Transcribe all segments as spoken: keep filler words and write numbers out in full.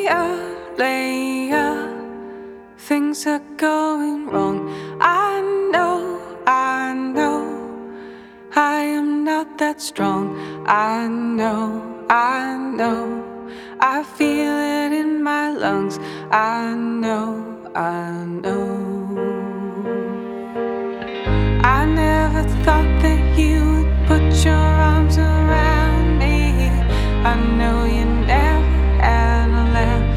layer. Things are going wrong. I know, I know, I am not that strong. I know, I know, I feel it in my lungs. I know, I know. I never thought that you would put your arms around me. I know you never had left.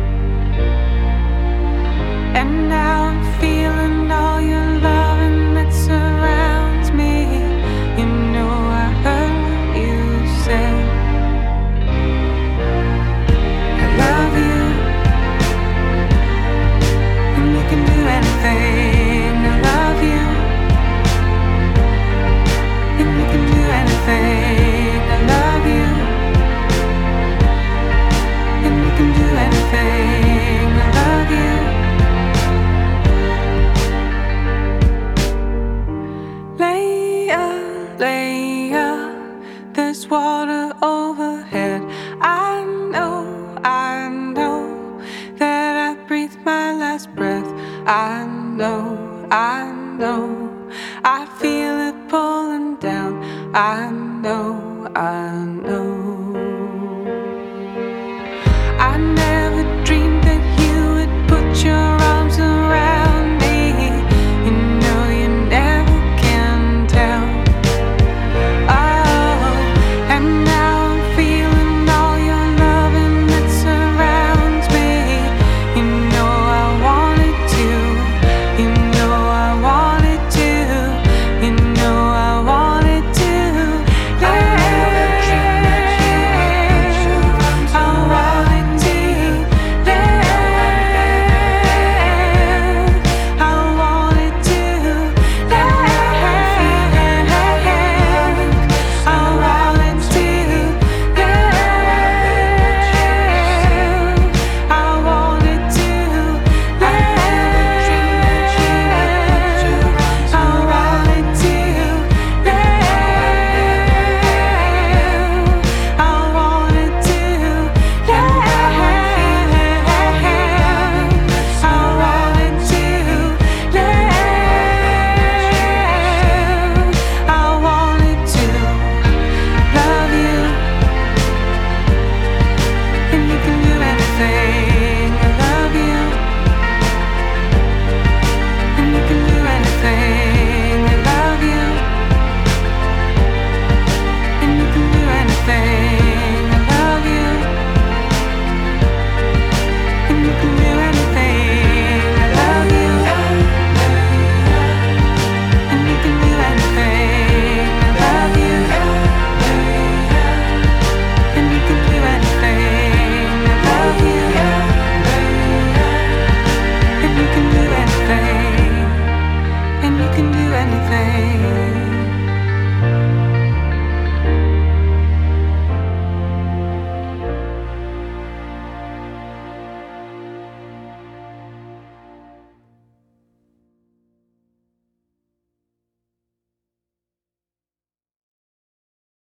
And now I'm feeling all your loving that surrounds me. You know I heard what you said. I love you, and you can do anything. I love you, and you can do anything. I love you, and you can do anything.